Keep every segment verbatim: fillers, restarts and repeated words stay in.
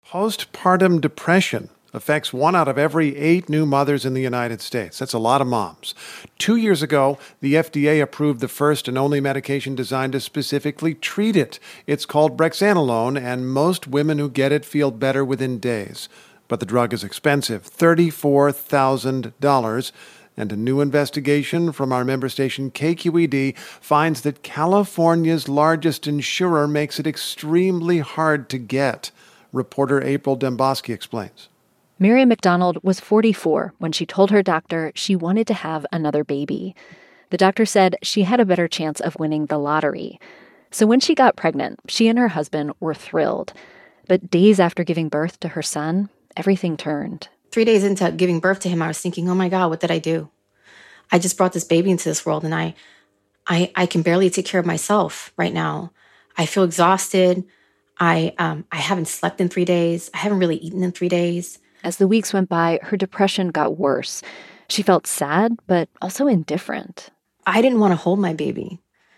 Postpartum depression affects one out of every eight new mothers in the United States. That's a lot of moms. Two years ago, the F D A approved the first and only medication designed to specifically treat it. It's called brexanolone, and most women who get it feel better within days. But the drug is expensive, thirty-four thousand dollars. And a new investigation from our member station K Q E D finds that California's largest insurer makes it extremely hard to get. Reporter April Dembosky explains. Miriam McDonald was forty-four when she told her doctor she wanted to have another baby. The doctor said she had a better chance of winning the lottery. So when she got pregnant, she and her husband were thrilled. But days after giving birth to her son, everything turned. Three days into giving birth to him, I was thinking, oh my God, what did I do? I just brought this baby into this world, and I, I, I can barely take care of myself right now. I feel exhausted. I, um, I haven't slept in three days. I haven't really eaten in three days. As the weeks went by, her depression got worse. She felt sad, but also indifferent. I didn't want to hold my baby.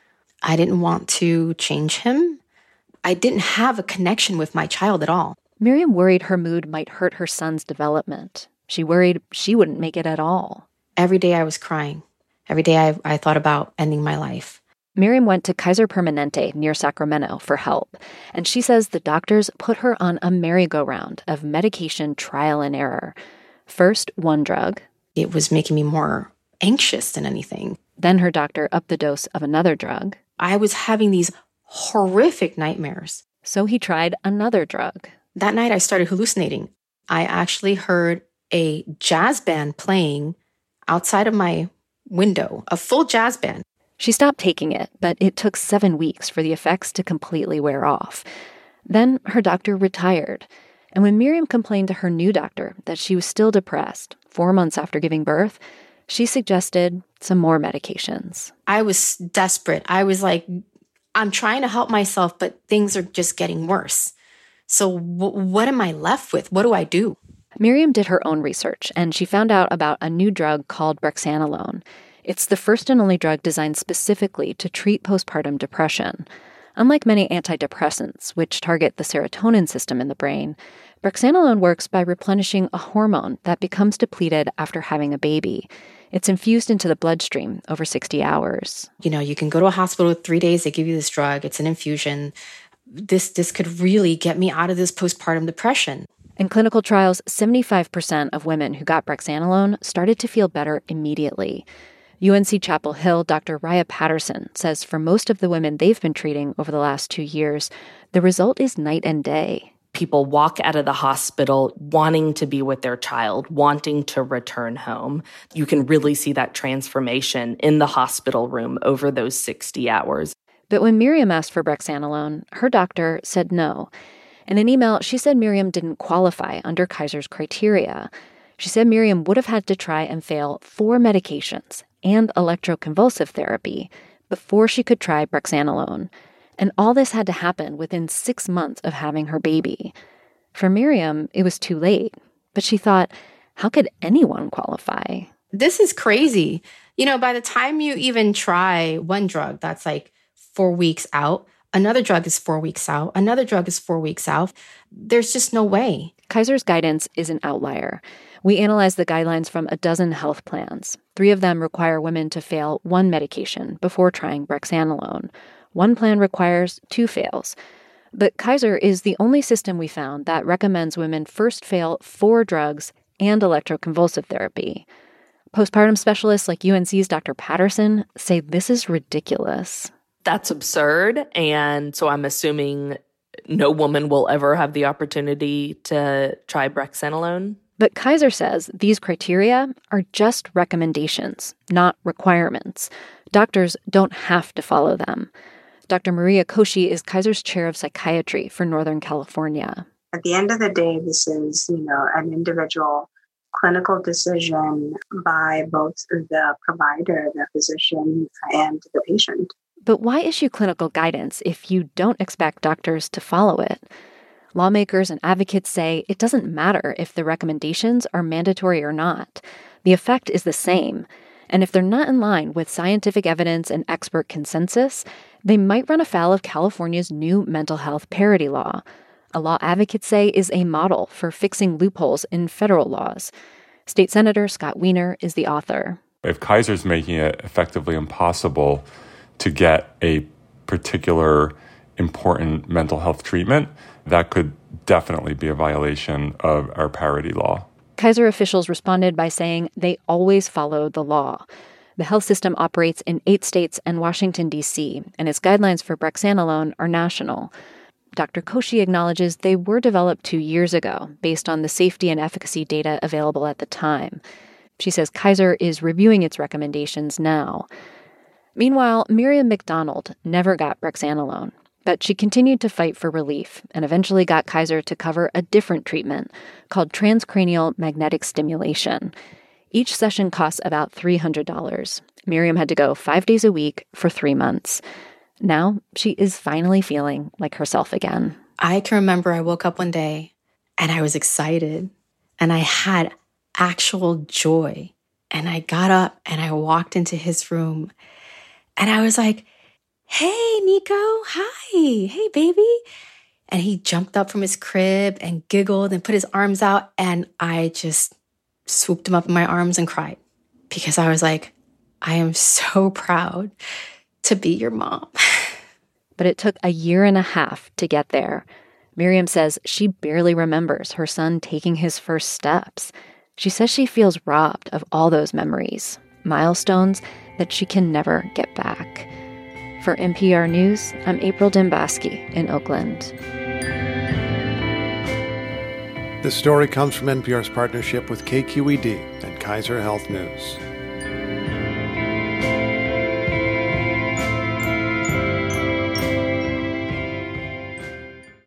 I didn't want to change him. I didn't have a connection with my child at all. Miriam worried her mood might hurt her son's development. She worried she wouldn't make it at all. Every day I was crying. Every day I, I thought about ending my life. Miriam went to Kaiser Permanente near Sacramento for help, and she says the doctors put her on a merry-go-round of medication trial and error. First, one drug. It was making me more anxious than anything. Then her doctor upped the dose of another drug. I was having these horrific nightmares. So he tried another drug. That night I started hallucinating. I actually heard a jazz band playing outside of my window, a full jazz band. She stopped taking it, but it took seven weeks for the effects to completely wear off. Then her doctor retired. And when Miriam complained to her new doctor that she was still depressed, four months after giving birth, she suggested some more medications. I was desperate. I was like, I'm trying to help myself, but things are just getting worse. So w- what am I left with? What do I do? Miriam did her own research, and she found out about a new drug called brexanolone. It's the first and only drug designed specifically to treat postpartum depression. Unlike many antidepressants, which target the serotonin system in the brain, brexanolone works by replenishing a hormone that becomes depleted after having a baby. It's infused into the bloodstream over sixty hours. You know, you can go to a hospital three days, they give you this drug, it's an infusion. This this could really get me out of this postpartum depression. In clinical trials, seventy-five percent of women who got brexanolone started to feel better immediately. U N C Chapel Hill Doctor Raya Patterson says for most of the women they've been treating over the last two years, the result is night and day. People walk out of the hospital wanting to be with their child, wanting to return home. You can really see that transformation in the hospital room over those sixty hours. But when Miriam asked for brexanolone, her doctor said no. In an email, she said Miriam didn't qualify under Kaiser's criteria. She said Miriam would have had to try and fail four medications and electroconvulsive therapy before she could try brexanolone. And all this had to happen within six months of having her baby. For Miriam, it was too late. But she thought, how could anyone qualify? This is crazy. You know, by the time you even try one drug, that's like four weeks out. Another drug is four weeks out. Another drug is four weeks out. There's just no way. Kaiser's guidance is an outlier. We analyzed the guidelines from a dozen health plans. Three of them require women to fail one medication before trying brexanolone. One plan requires two fails. But Kaiser is the only system we found that recommends women first fail four drugs and electroconvulsive therapy. Postpartum specialists like U N C's Doctor Patterson say this is ridiculous. That's absurd, and so I'm assuming no woman will ever have the opportunity to try brexanolone. But Kaiser says these criteria are just recommendations, not requirements. Doctors don't have to follow them. Doctor Maria Koshy is Kaiser's chair of psychiatry for Northern California. At the end of the day, this is, you know, an individual clinical decision by both the provider, the physician, and the patient. But why issue clinical guidance if you don't expect doctors to follow it? Lawmakers and advocates say it doesn't matter if the recommendations are mandatory or not. The effect is the same. And if they're not in line with scientific evidence and expert consensus, they might run afoul of California's new mental health parity law. a law advocates say is a model for fixing loopholes in federal laws. State Senator Scott Wiener is the author. If Kaiser's making it effectively impossible to get a particular important mental health treatment, that could definitely be a violation of our parity law. Kaiser officials responded by saying they always follow the law. The health system operates in eight states and Washington, D C, and its guidelines for brexanolone are national. Doctor Koshy acknowledges they were developed two years ago based on the safety and efficacy data available at the time. She says Kaiser is reviewing its recommendations now. Meanwhile, Miriam McDonald never got brexanolone, but she continued to fight for relief and eventually got Kaiser to cover a different treatment called transcranial magnetic stimulation. Each session costs about three hundred dollars. Miriam had to go five days a week for three months. Now she is finally feeling like herself again. I can remember I woke up one day and I was excited and I had actual joy. And I got up and I walked into his room and I was like, "Hey, Nico, hi, hey, baby." And he jumped up from his crib and giggled and put his arms out. And I just swooped him up in my arms and cried because I was like, I am so proud to be your mom. But it took a year and a half to get there. Miriam says she barely remembers her son taking his first steps. She says she feels robbed of all those memories, milestones that she can never get back. For N P R News, I'm April Dembosky in Oakland. This story comes from N P R's partnership with K Q E D and Kaiser Health News.